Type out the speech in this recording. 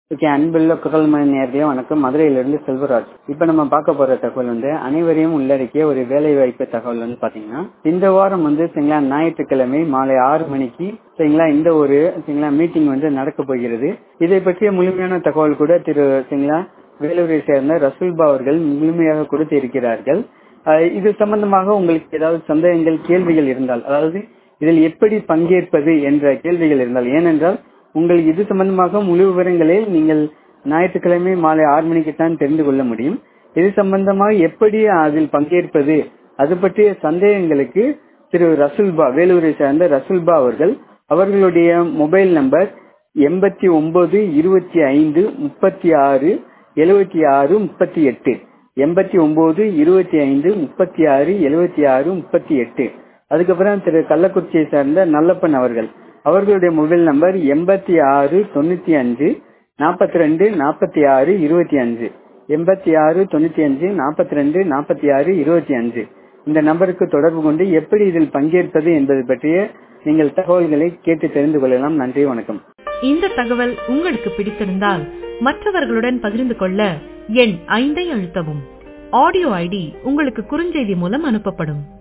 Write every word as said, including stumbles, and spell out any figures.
Okay, அன்புள்ள குரல் மணி நேரடியா வணக்கம். மதுரையிலிருந்து செல்வராஜ். இப்ப நம்ம பார்க்க போற தகவல் வந்து அனைவரையும் உள்ளடக்கிய ஒரு வேலை வாய்ப்பு தகவல் வந்து பாத்தீங்கன்னா, இந்த வாரம் வந்து சரிங்களா ஞாயிற்றுக்கிழமை மாலை ஆறு மணிக்கு சரிங்களா இந்த ஒரு சரிங்களா மீட்டிங் வந்து நடக்க போகிறது. இதை பற்றிய முழுமையான தகவல் கூட திரு சரிங்களா வேலூரை சேர்ந்த ரசூல்பா அவர்கள் முழுமையாக கொடுத்து இருக்கிறார்கள். அஹ் இது சம்பந்தமாக உங்களுக்கு ஏதாவது சந்தேகங்கள் கேள்விகள் இருந்தால், அதாவது இதில் எப்படி பங்கேற்பது என்ற கேள்விகள் இருந்தால், ஏனென்றால் உங்களுக்கு இது சம்பந்தமாக முழு விவரங்களை நீங்கள் ஞாயிற்றுக்கிழமை மாலை ஆறு மணிக்கு தான் தெரிந்து கொள்ள முடியும். இது சம்பந்தமாக எப்படி அதில் பங்கேற்பது அது பற்றிய சந்தேகங்களுக்கு திரு ரசூல்பா வேலூரை சேர்ந்த ரசூல்பா அவர்கள் அவர்களுடைய மொபைல் நம்பர் எண்பத்தி ஒன்பது இருபத்தி ஐந்து முப்பத்தி ஆறு எழுபத்தி ஆறு முப்பத்தி எட்டு எண்பத்தி ஒன்பது இருபத்தி ஐந்து முப்பத்தி ஆறு எழுபத்தி ஆறு முப்பத்தி எட்டு. அதுக்கப்புறம் திரு கள்ளக்குறிச்சியை சேர்ந்த நல்லப்பன் அவர்கள் அவர்களுடைய மொபைல் நம்பர் எண்பத்தி ஆறு தொண்ணூத்தி அஞ்சு நாற்பத்தி ரெண்டு நாற்பத்தி ஆறு இருபத்தி அஞ்சு எண்பத்தி ஆறு தொண்ணூத்தி அஞ்சு நாற்பத்தி ரெண்டு நாற்பத்தி ஆறு இருபத்தி அஞ்சு. இந்த நம்பருக்கு தொடர்பு கொண்டு எப்படி இதில் பங்கேற்பது என்பது பற்றிய நீங்கள் தகவல்களை கேட்டு தெரிந்து கொள்ளலாம். நன்றி, வணக்கம். இந்த தகவல் உங்களுக்கு பிடித்திருந்தால் மற்றவர்களுடன் பகிர்ந்து கொள்ள எண் ஐந்தை அழுத்தவும். ஆடியோ ஐடி உங்களுக்கு குறுஞ்செய்தி மூலம் அனுப்பப்படும்.